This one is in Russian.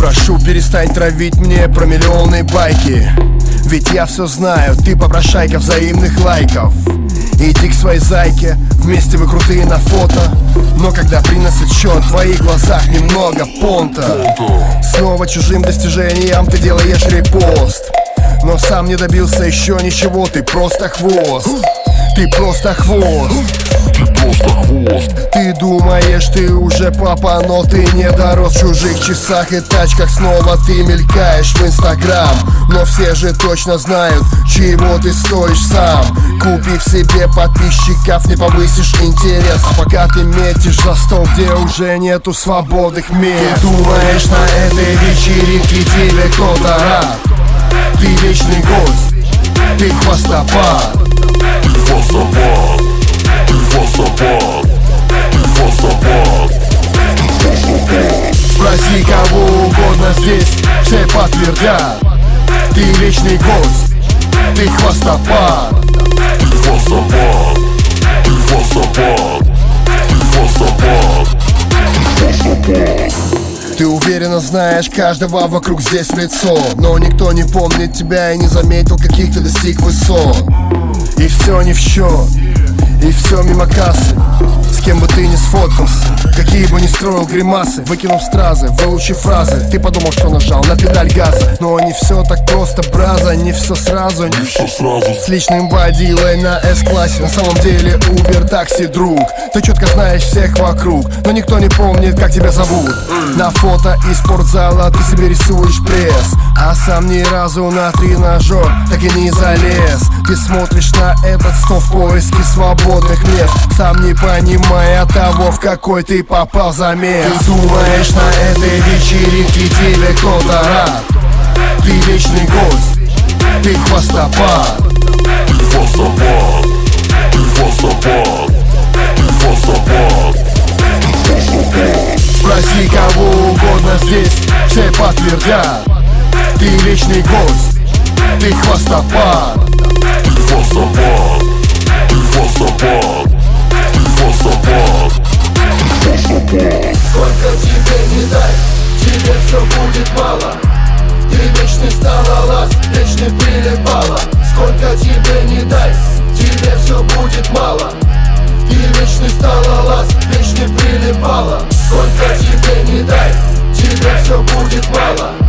Прошу, перестань травить мне про миллионные байки, ведь я все знаю, ты попрошайка взаимных лайков. Иди к своей зайке, вместе вы крутые на фото, но когда приносят счет, в твоих глазах немного понта. Снова чужим достижениям ты делаешь репост, но сам не добился еще ничего, ты просто хвост. Ты просто хвост. Ты думаешь, ты уже папа, но ты не дорос. В чужих часах и тачках снова ты мелькаешь в Инстаграм, но все же точно знают, чего ты стоишь сам. Купив себе подписчиков, не повысишь интерес, а пока ты метишь за стол, где уже нету свободных мест. Ты думаешь, на этой вечеринке тебе кто-то рад? Ты вечный гость, ты хвостопад. Спроси кого угодно здесь, все подтвердят. Ты вечный гость, ты хвостопад. Ты уверенно знаешь каждого вокруг здесь в лицо, но никто не помнит тебя и не заметил, каких ты достиг высот. И все не в счет, и все мимо кассы. С кем бы ты ни сфоткался, какие бы ни строил гримасы, выкинув стразы, выучив фразы, ты подумал, что нажал на педаль газа. Но не все так просто, браза, не все сразу, не все сразу. С личным водилой на S-классе, на самом деле Uber такси друг. Ты четко знаешь всех вокруг, но никто не помнит, как тебя зовут. На фото из спортзала ты себе рисуешь пресс, а сам ни разу на тренажер так и не залез. Ты смотришь на этот стол в поиске свободных мест, сам не понимая того, в какой ты попал замес. Ты думаешь, на этой вечеринке тебе кто-то рад? Ты вечный гость, ты хвостопад. Спроси кого угодно здесь, все подтвердят. Ты вечный гость, ты хвостопад. Сколько тебе не дай, тебе все будет мало. Ты вечный скалолаз, вечный прилипала. Сколько тебе не дай, тебе все будет мало. Ты вечный скалолаз, вечный прилипала. Сколько тебе не дай, тебе все будет мало.